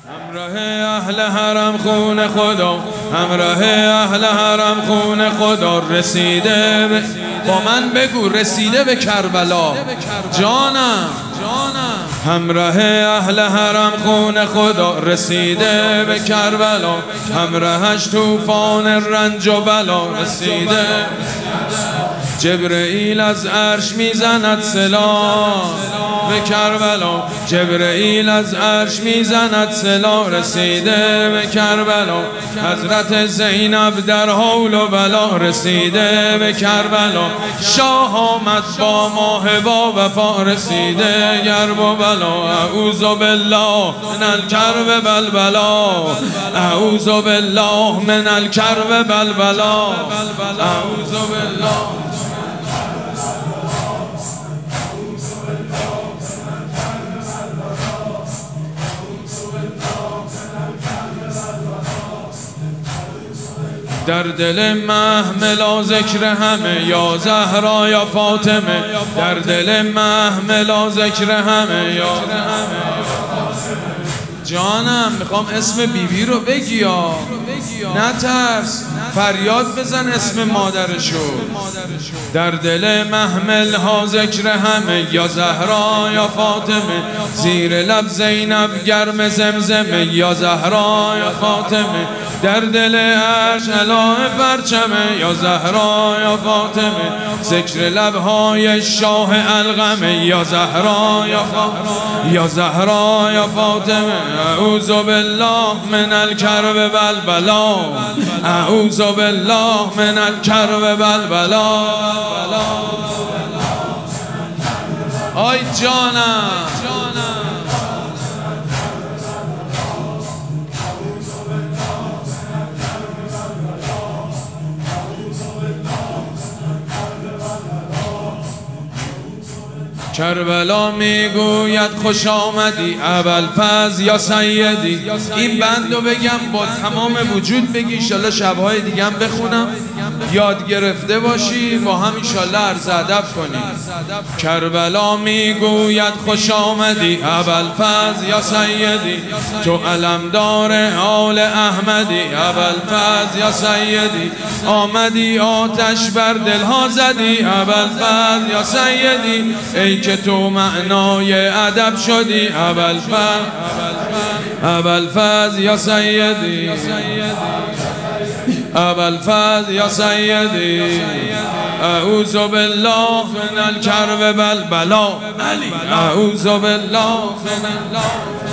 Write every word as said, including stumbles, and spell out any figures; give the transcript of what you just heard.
همراه اهل حرم خون خدا، همراه اهل حرم خون خدا رسیده به... با من بگو رسیده به کربلا جانم. همراه اهل حرم خون خدا رسیده به کربلا، همراهش طوفان رنج و بلا رسیده. جبرئیل از عرش میزند سلا به کربلا، جبرئیل از عرش میزند سلا رسیده به کربلا. حضرت زینب در حول و بلا رسیده به کربلا. شاه آمد با ماهبا وفا رسیده گرب و بلا. اعوذ بالله من الکرب بلبلا، اعوذ بالله من الکرب بلبلا، اعوذ بالله. در دل محمل ذکر همه یا زهرا یا فاطمه، در دل محمل ذکر همه یا جانم. میخوام اسم بیبی رو بگی یا نترس، فریاد بزن اسم مادرشو. در دل محمل ها ذکر همه یا زهرا یا فاطمه، زیر لب زینب گرم زمزمه یا زهرا یا فاطمه. در دل عرش علاه پرچمه یا زهرا یا فاطمه، ذکر لبهای شاه القمه یا زهرا یا فاطمه، یا زهرا یا فاطمه. اعوذ بالله من الکرب بلبلا، اعوذ بالله من الکرب بلبلا. آی جانم کربلا میگوید خوش آمدی ابوالفضل یا سیدی. این بندو بگم با تمام وجود بگی، انشالله شبهای دیگه هم بخونم یاد گرفته باشی، با هم انشالله عرض ادب کنی. کربلا میگوید خوش آمدی ابوالفضل یا سیدی، تو علمدار آل احمدی ابوالفضل یا سیدی. آمدی آتش بر دلها زدی ابوالفضل یا سیدی، ای که تو معنای ادب شدی ابوالفضل، ابوالفضل یا سیدی، ابوالفضل یا سیدی. اعوذ بالله من الکرب بلبلا، اعوذ بالله من الله.